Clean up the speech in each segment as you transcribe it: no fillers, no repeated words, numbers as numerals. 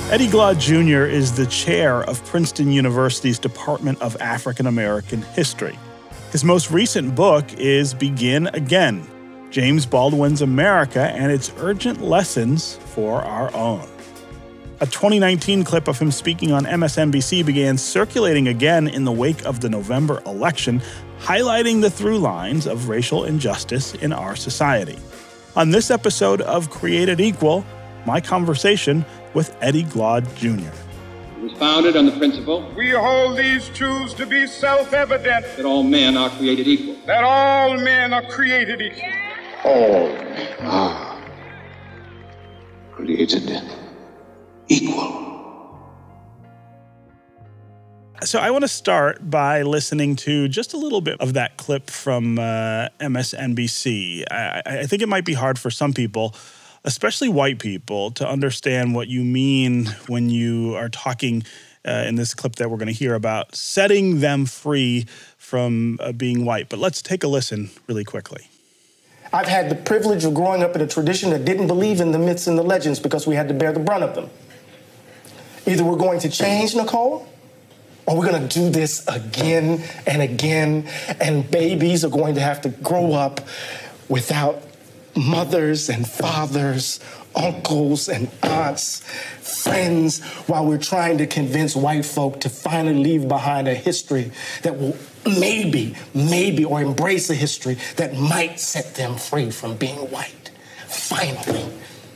Eddie Glaude Jr. is the chair of Princeton University's Department of African American History. His most recent book is Begin Again, James Baldwin's America and its Urgent Lessons for Our Own. A 2019 clip of him speaking on MSNBC began circulating again in the wake of the November election, highlighting the through lines of racial injustice in our society. On this episode of Created Equal, my conversation with Eddie Glaude Jr. It was founded on the principle, we hold these truths to be self-evident, that all men are created equal. that all men are created equal. All men are created equal. So I want to start by listening to just a little bit of that clip from MSNBC. I think it might be hard for some people, especially white people, to understand what you mean when you are talking in this clip that we're going to hear about setting them free from being white. But let's take a listen really quickly. I've had the privilege of growing up in a tradition that didn't believe in the myths and the legends because we had to bear the brunt of them. Either we're going to change, Nicole, or we're going to do this again and again, and babies are going to have to grow up without mothers and fathers, uncles and aunts, friends, while we're trying to convince white folk to finally leave behind a history that will maybe, or embrace a history that might set them free from being white. Finally.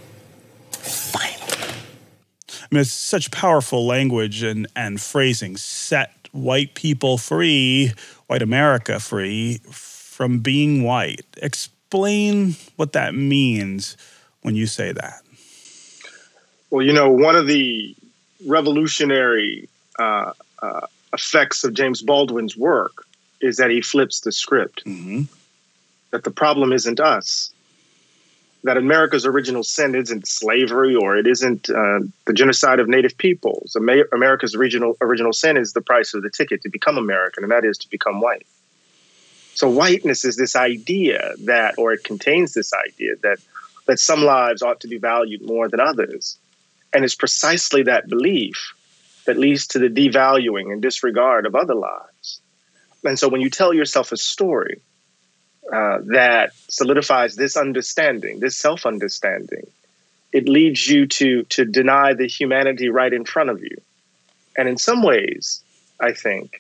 I mean, it's such powerful language and phrasing. Set white people free, white America free from being white. Explain what that means when you say that. Well, you know, one of the revolutionary effects of James Baldwin's work is that he flips the script. Mm-hmm. That the problem isn't us. That America's original sin isn't slavery, or it isn't the genocide of Native peoples. America's original sin is the price of the ticket to become American, and that is to become white. So whiteness is this idea that, or it contains this idea that some lives ought to be valued more than others. And it's precisely that belief that leads to the devaluing and disregard of other lives. And so when you tell yourself a story that solidifies this understanding, this self-understanding, it leads you to deny the humanity right in front of you. And in some ways, I think,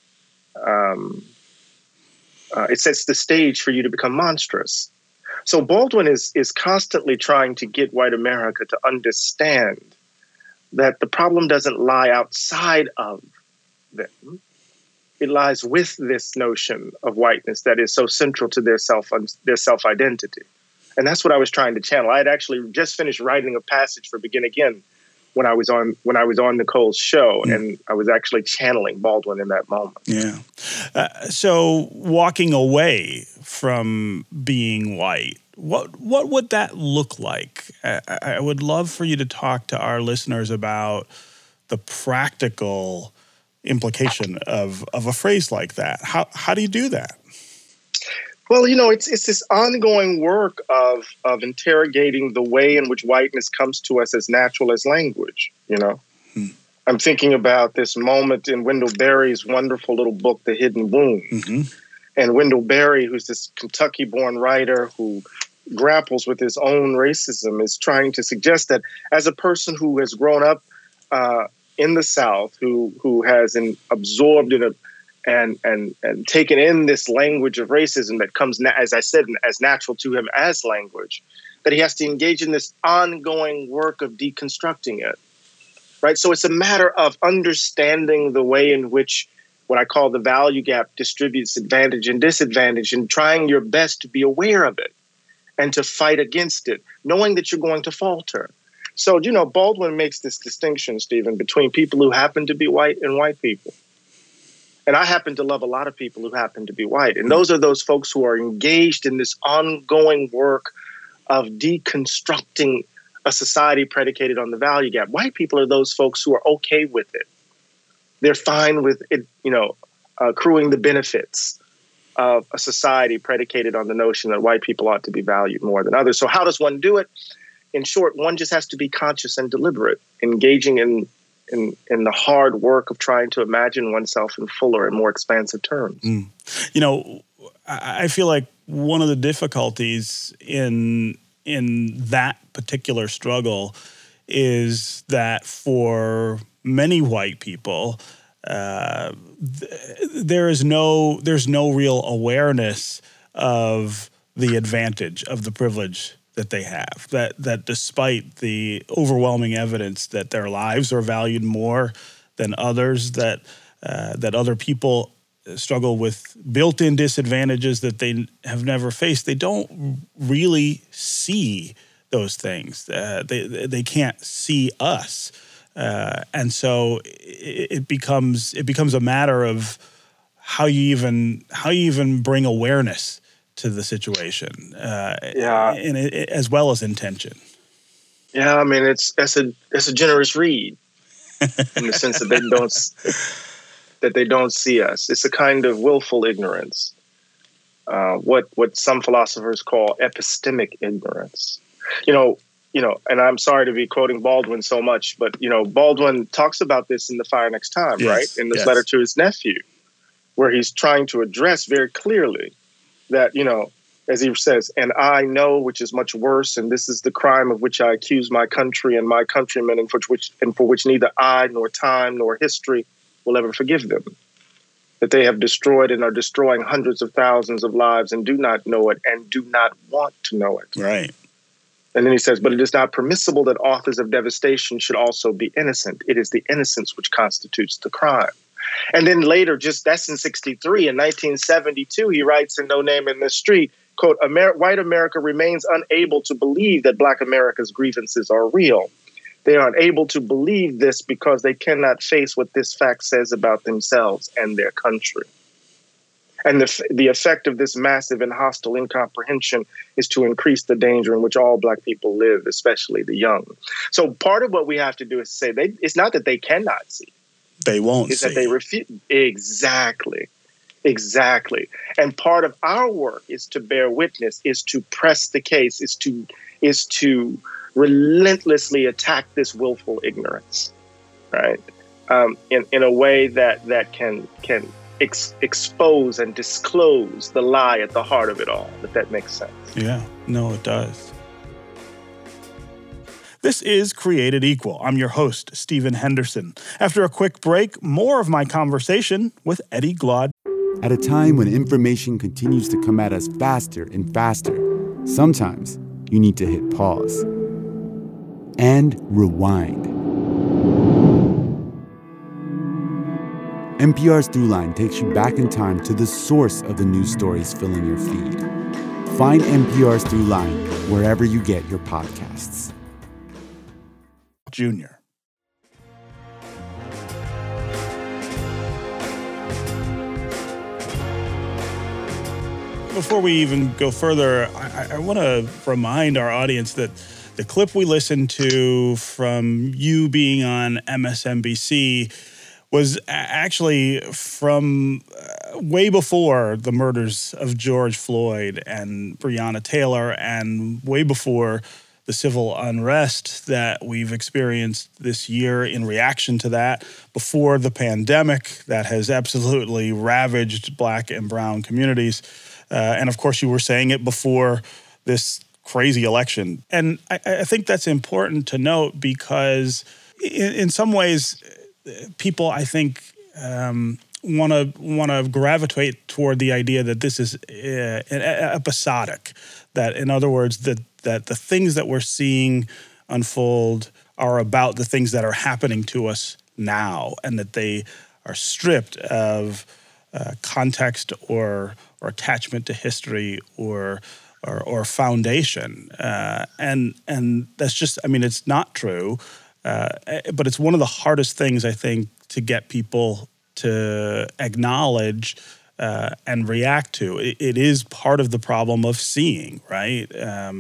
it sets the stage for you to become monstrous. So Baldwin is constantly trying to get white America to understand that the problem doesn't lie outside of them. It lies with this notion of whiteness that is so central to their self-identity. And that's what I was trying to channel. I had actually just finished writing a passage for Begin Again when I was on Nicole's show, and I was actually channeling Baldwin in that moment. Yeah. So walking away from being white, what would that look like? I would love for you to talk to our listeners about the practical implication of a phrase like that. How do you do that? Well, you know, it's this ongoing work of interrogating the way in which whiteness comes to us as natural as language, you know. I'm thinking about this moment in Wendell Berry's wonderful little book, The Hidden Wound. Mm-hmm. And Wendell Berry, who's this Kentucky-born writer who grapples with his own racism, is trying to suggest that as a person who has grown up in the South, who has absorbed and taken in this language of racism that comes, as I said, as natural to him as language, that he has to engage in this ongoing work of deconstructing it, right? So it's a matter of understanding the way in which what I call the value gap distributes advantage and disadvantage, and trying your best to be aware of it and to fight against it, knowing that you're going to falter. So, you know, Baldwin makes this distinction, Stephen, between people who happen to be white and white people. And I happen to love a lot of people who happen to be white. And those are those folks who are engaged in this ongoing work of deconstructing a society predicated on the value gap. White people are those folks who are okay with it. They're fine with it, you know, accruing the benefits of a society predicated on the notion that white people ought to be valued more than others. So how does one do it? In short, one just has to be conscious and deliberate, engaging in the hard work of trying to imagine oneself in fuller and more expansive terms. You know, I feel like one of the difficulties in that particular struggle is that for many white people, there's no real awareness of the advantage of the privilege that they have. That despite the overwhelming evidence that their lives are valued more than others, that other people struggle with built-in disadvantages that they have never faced, they don't really see those things. They can't see us. And so it becomes a matter of how you even bring awareness to the situation, as well as intention. Yeah, I mean it's a generous read in the sense that they don't see us. It's a kind of willful ignorance, what some philosophers call epistemic ignorance. You know, and I'm sorry to be quoting Baldwin so much, but, you know, Baldwin talks about this in The Fire Next Time, yes, right? In this letter to his nephew, where he's trying to address very clearly that, you know, as he says, and I know which is much worse, and this is the crime of which I accuse my country and my countrymen, and for which neither I nor time nor history will ever forgive them. That they have destroyed and are destroying hundreds of thousands of lives and do not know it and do not want to know it. Right. And then he says, but it is not permissible that authors of devastation should also be innocent. It is the innocence which constitutes the crime. And then later, that's in 1963. In 1972, he writes in No Name in the Street, quote, white America remains unable to believe that Black America's grievances are real. They are unable to believe this because they cannot face what this fact says about themselves and their country. And the effect of this massive and hostile incomprehension is to increase the danger in which all Black people live, especially the young. So part of what we have to do is say it's not that they cannot see. They won't see. It's that they refuse. Exactly. And part of our work is to bear witness, is to press the case, is to relentlessly attack this willful ignorance, right? In a way that can expose and disclose the lie at the heart of it all, if that makes sense. Yeah, no, it does. This is Created Equal. I'm your host, Stephen Henderson. After a quick break, more of my conversation with Eddie Glaude. At a time when information continues to come at us faster and faster, sometimes you need to hit pause and rewind. NPR's Throughline takes you back in time to the source of the news stories filling your feed. Find NPR's Throughline wherever you get your podcasts. Jr. Before we even go further, I want to remind our audience that the clip we listened to from you being on MSNBC was actually from way before the murders of George Floyd and Breonna Taylor, and way before the civil unrest that we've experienced this year in reaction to that, before the pandemic that has absolutely ravaged Black and brown communities. And of course, you were saying it before this crazy election. And I think that's important to note because in some ways, people, I think, want to gravitate toward the idea that this is episodic. That, in other words, that the things that we're seeing unfold are about the things that are happening to us now, and that they are stripped of context or attachment to history or foundation. And that's just, I mean, it's not true. But it's one of the hardest things, I think, to get people to acknowledge and react to. It is part of the problem of seeing, right?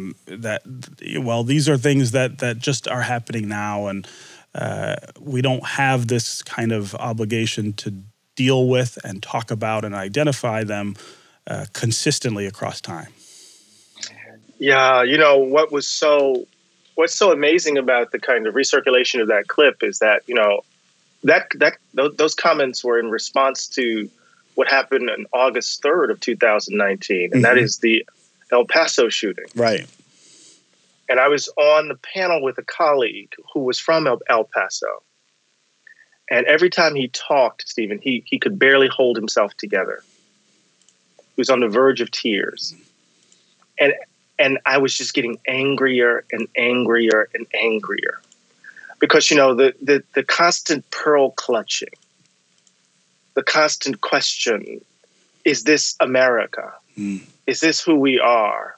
These are things that just are happening now, and we don't have this kind of obligation to deal with and talk about and identify them consistently across time. Yeah, you know, what's so amazing about the kind of recirculation of that clip is that, you know, those comments were in response to what happened on August 3rd of 2019, and that is the El Paso shooting. Right. And I was on the panel with a colleague who was from El Paso. And every time he talked, Stephen, he could barely hold himself together. He was on the verge of tears. And I was just getting angrier and angrier and angrier. Because, the constant pearl clutching, the constant question, is this America? Is this who we are?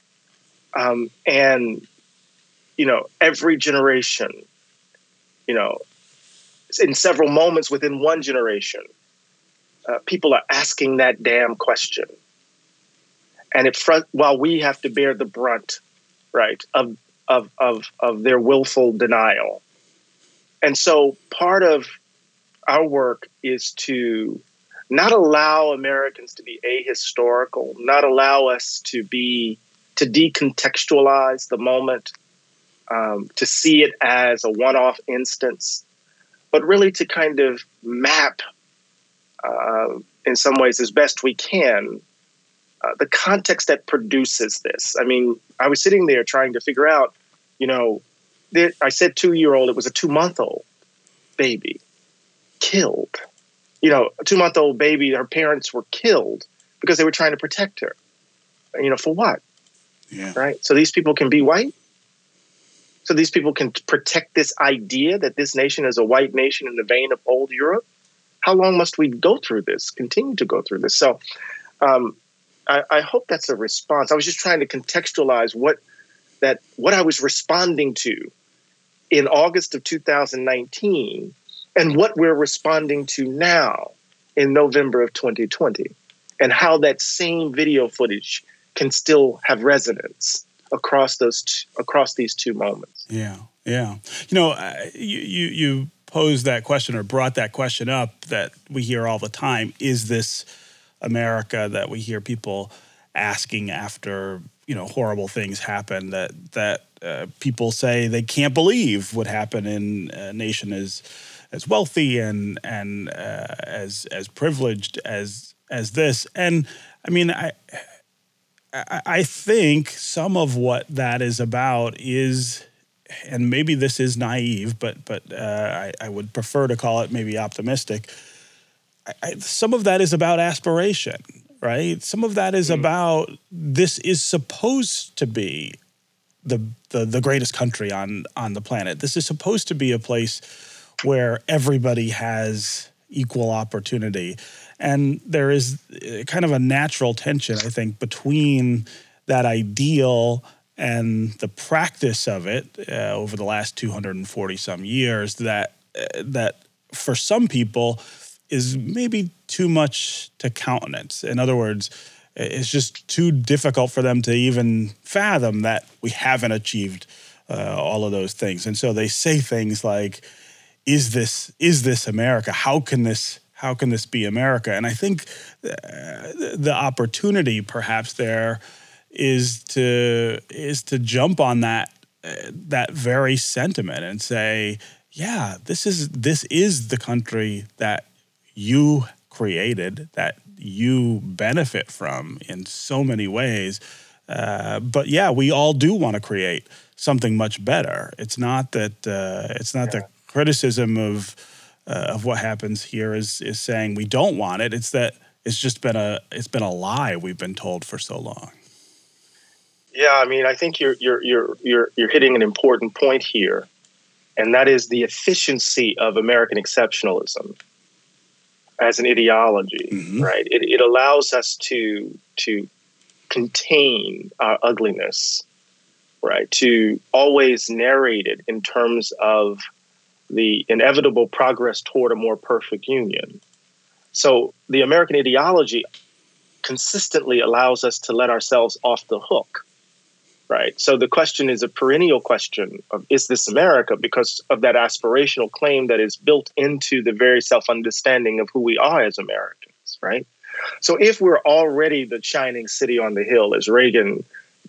And, every generation, in several moments within one generation, people are asking that damn question. And while we have to bear the brunt, right, of their willful denial. And so part of our work is to not allow Americans to be ahistorical, not allow us to decontextualize the moment, to see it as a one-off instance, but really to kind of map, in some ways as best we can, the context that produces this. I mean, I was sitting there trying to figure out, I said 2-year-old, it was a 2-month-old baby killed. A 2-month-old baby, her parents were killed because they were trying to protect her. For what? Yeah. Right? So these people can be white? So these people can protect this idea that this nation is a white nation in the vein of old Europe? How long must we go through this, continue to go through this? So I hope that's a response. I was just trying to contextualize what I was responding to in August of 2019 and what we're responding to now in November of 2020, and how that same video footage can still have resonance across these two moments. Yeah. You posed that question or brought that question up that we hear all the time. Is this America that we hear people asking after, horrible things happen, that people say they can't believe would happen in a nation as wealthy and as privileged as this. And I mean, I think some of what that is about is, and maybe this is naive, but I would prefer to call it maybe optimistic. Some of that is about aspiration, right? Some of that is about, this is supposed to be the greatest country on the planet. This is supposed to be a place where everybody has equal opportunity. And there is kind of a natural tension, I think, between that ideal and the practice of it over the last 240 some years that for some people is maybe too much to countenance. In other words, it's just too difficult for them to even fathom that we haven't achieved all of those things. And so they say things like, is this America? How can this be America? And I think the opportunity perhaps there is to jump on that very sentiment and say, yeah, this is the country that you created, that you benefit from in so many ways. But yeah, we all do want to create something much better. It's not that the criticism of what happens here is saying we don't want it. It's that it's been a lie we've been told for so long. Yeah, I mean, I think you're hitting an important point here, and that is the efficiency of American exceptionalism as an ideology, right? It allows us to contain our ugliness, right? To always narrate it in terms of the inevitable progress toward a more perfect union. So the American ideology consistently allows us to let ourselves off the hook, right? So the question is a perennial question of, is this America? Because of that aspirational claim that is built into the very self-understanding of who we are as Americans, right? So if we're already the shining city on the hill, as Reagan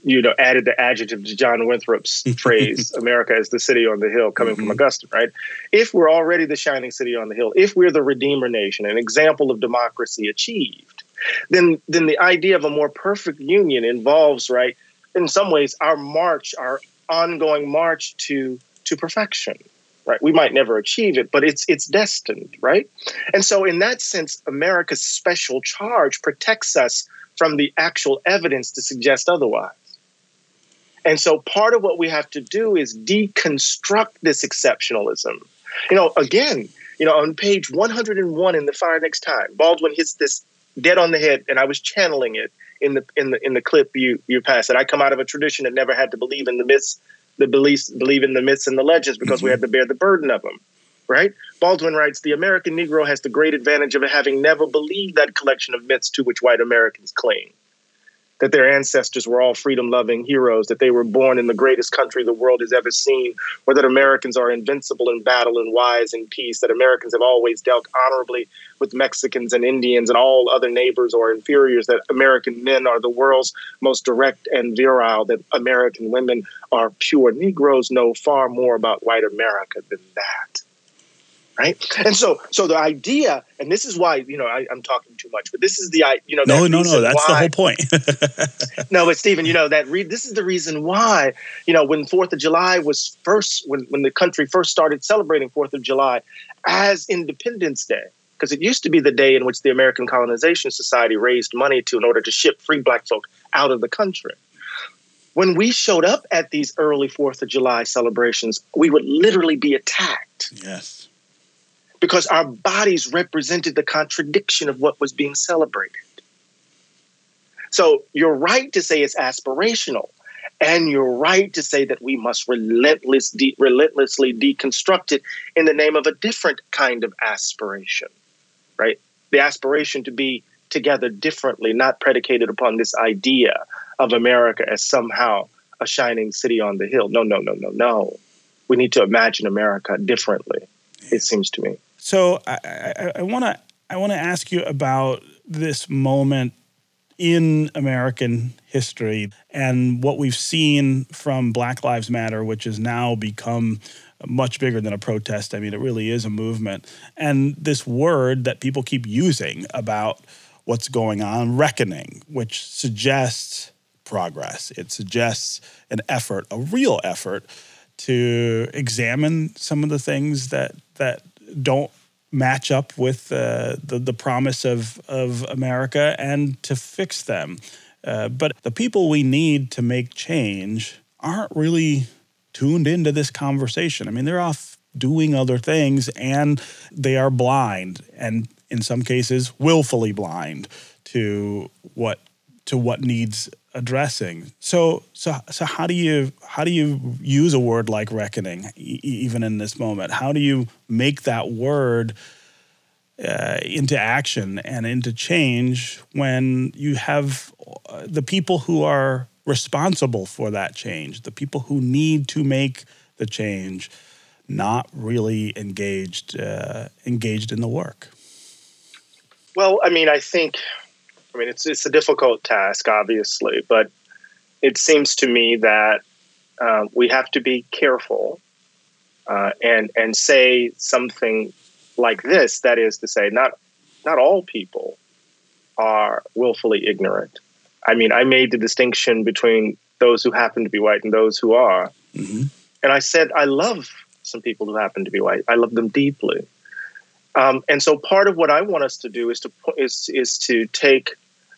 added the adjective to John Winthrop's phrase, America is the city on the hill, coming from Augustine, right? If we're already the shining city on the hill, if we're the Redeemer nation, an example of democracy achieved, then the idea of a more perfect union involves, right, in some ways, our ongoing march to perfection, right? We might never achieve it, but it's destined, right? And so in that sense, America's special charge protects us from the actual evidence to suggest otherwise. And so part of what we have to do is deconstruct this exceptionalism. Again, on page 101 in The Fire Next Time, Baldwin hits this dead on the head, and I was channeling it in the clip you passed. That I come out of a tradition that never had to believe in the myths, believe in the myths and the legends because we had to bear the burden of them. Right? Baldwin writes, the American Negro has the great advantage of having never believed that collection of myths to which white Americans cling. That their ancestors were all freedom-loving heroes, that they were born in the greatest country the world has ever seen, or that Americans are invincible in battle and wise in peace, that Americans have always dealt honorably with Mexicans and Indians and all other neighbors or inferiors, that American men are the world's most direct and virile, that American women are pure. Negroes know far more about white America than that. Right. And so the idea, and this is why, I'm talking too much, but this is the, No, that's the whole point. No, but Stephen, this is the reason why, when 4th of July was first, when the country first started celebrating 4th of July as Independence Day, because it used to be the day in which the American Colonization Society raised money in order to ship free Black folk out of the country. When we showed up at these early 4th of July celebrations, we would literally be attacked. Yes. Because our bodies represented the contradiction of what was being celebrated. So you're right to say it's aspirational, and you're right to say that we must relentlessly deconstruct it in the name of a different kind of aspiration, right? The aspiration to be together differently, not predicated upon this idea of America as somehow a shining city on the hill. No. We need to imagine America differently, it seems to me. So I want to ask you about this moment in American history and what we've seen from Black Lives Matter, which has now become much bigger than a protest. I mean, it really is a movement. And this word that people keep using about what's going on, reckoning, which suggests progress. It suggests an effort, a real effort, to examine some of the things that don't match up with the promise of America and to fix them. But the people we need to make change aren't really tuned into this conversation. I mean, they're off doing other things, and they are blind, and in some cases willfully blind to what needs addressing. So how do you use a word like reckoning even in this moment? How do you make that word into action and into change when you have the people who are responsible for that change, the people who need to make the change, not really engaged in the work? Well, I mean, it's a difficult task, obviously, but it seems to me that we have to be careful and say something like this. That is to say, not all people are willfully ignorant. I mean, I made the distinction between those who happen to be white and those who are. Mm-hmm. And I said, I love some people who happen to be white. I love them deeply. And so part of what I want us to do is to take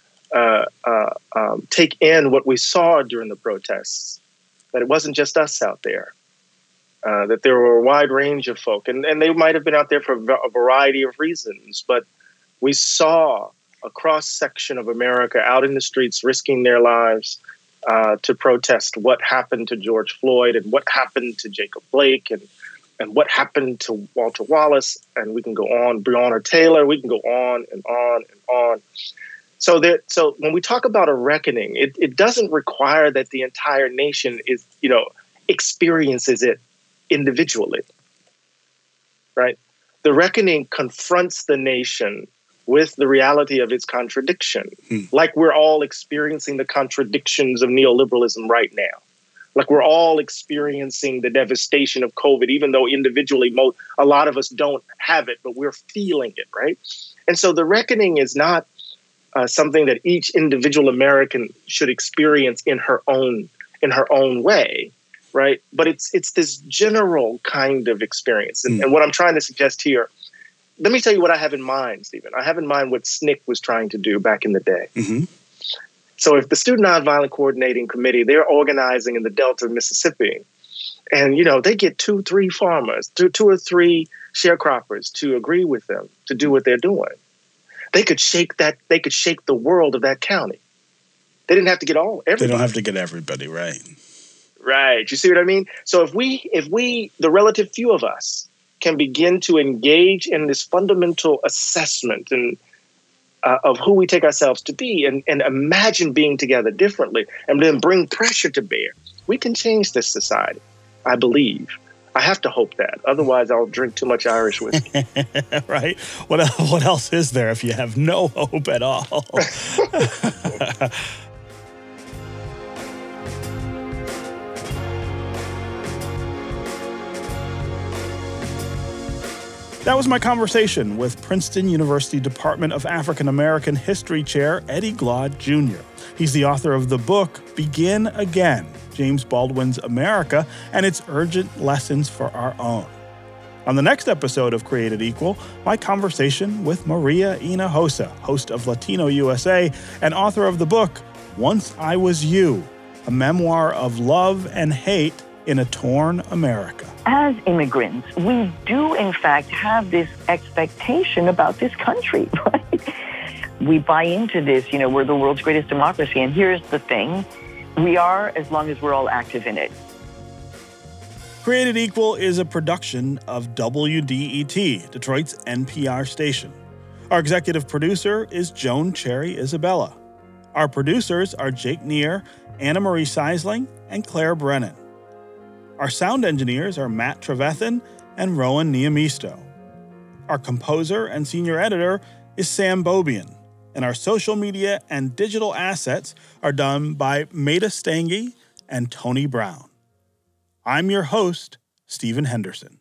in what we saw during the protests, that it wasn't just us out there, that there were a wide range of folk, and they might have been out there for a variety of reasons, but we saw a cross-section of America out in the streets risking their lives to protest what happened to George Floyd and what happened to Jacob Blake and what happened to Walter Wallace, and we can go on, Breonna Taylor, we can go on and on and on. So when we talk about a reckoning, it doesn't require that the entire nation experiences it individually, right? The reckoning confronts the nation with the reality of its contradiction. Like we're all experiencing the contradictions of neoliberalism right now. Like we're all experiencing the devastation of COVID, even though individually a lot of us don't have it, but we're feeling it, right? And so the reckoning is not something that each individual American should experience in her own way, right? But it's this general kind of experience. And what I'm trying to suggest here, let me tell you what I have in mind, Stephen. I have in mind what SNCC was trying to do back in the day. Mm-hmm. So if the Student Nonviolent Coordinating Committee, they're organizing in the Delta of Mississippi, and, they get 2-3 farmers, 2 or 3 sharecroppers to agree with them to do what they're doing. They could shake the world of that county. They didn't have to get everybody. They don't have to get everybody, right? Right. You see what I mean? So if we, the relative few of us, can begin to engage in this fundamental assessment and of who we take ourselves to be and imagine being together differently and then bring pressure to bear, we can change this society, I believe. I have to hope that. Otherwise, I'll drink too much Irish whiskey. Right? What else is there if you have no hope at all? That was my conversation with Princeton University Department of African American History Chair Eddie Glaude Jr. He's the author of the book Begin Again, James Baldwin's America and its Urgent Lessons for Our Own. On the next episode of Created Equal, my conversation with Maria Hinojosa, host of Latino USA and author of the book Once I Was You, a memoir of love and hate in a torn America. As immigrants, we do, in fact, have this expectation about this country, right? We buy into this, we're the world's greatest democracy. And here's the thing, we are as long as we're all active in it. Created Equal is a production of WDET, Detroit's NPR station. Our executive producer is Joan Cherry Isabella. Our producers are Jake Neer, Anna Marie Seisling, and Claire Brennan. Our sound engineers are Matt Trevethan and Rowan Niamisto. Our composer and senior editor is Sam Bobian, and our social media and digital assets are done by Maida Stange and Tony Brown. I'm your host, Stephen Henderson.